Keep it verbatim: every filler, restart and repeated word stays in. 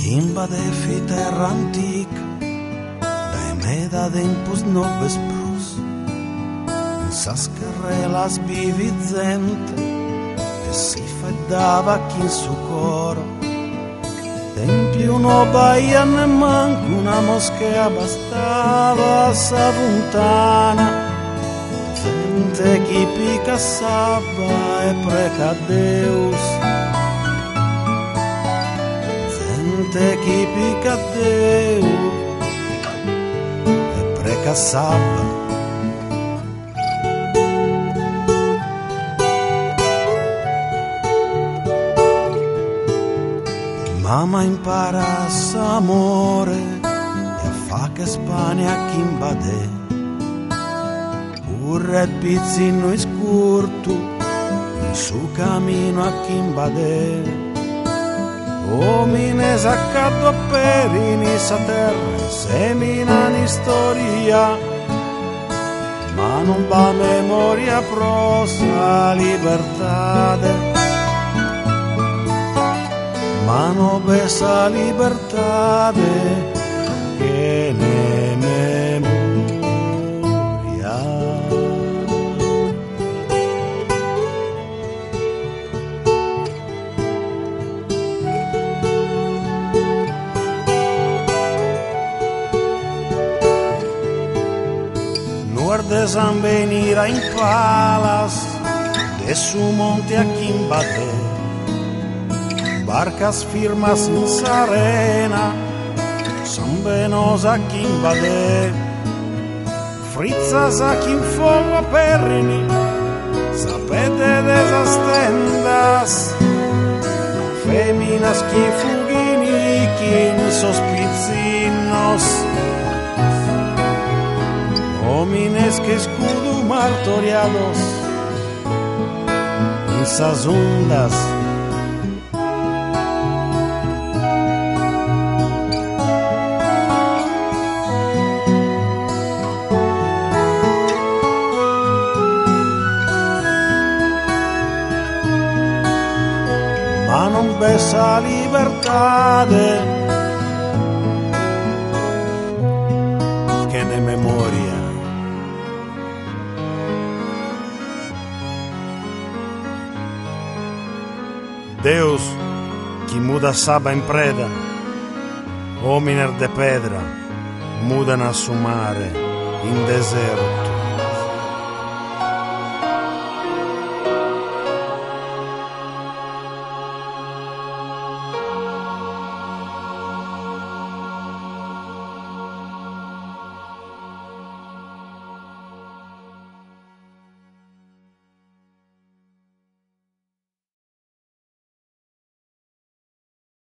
Timba de terra antica, da emeda tempus nobis prus, in sascarrelas vivizente, e si feddava chi in su coro. Templi uno baia ne manco, una moschea bastava sa puntana, gente chi picassava e preca Deus. Gente chi pica Deus e preca sabba. Mamma impara s'amore e fa che Spagna chi invade. Urre pizzino e scurtu in su cammino a chi invade. Omine saccatto per inizia terra, semina in storia, ma non va memoria prosa libertade, ma non besa libertade che ne memoria. Desan venire in palas de su monte a Quimbate, barcas firmas in sarena, son venosa a Quimbate, frizzas a Quinfogo a Perrini, sapete desas tendas, feminas qui fugini, quin sospicinos, homines que escudo martoriados en esas ondas. Ma non besa libertade che ne memoria. Deus, chi muda saba in preda, hominer de pedra, mudan a su mare in deserto.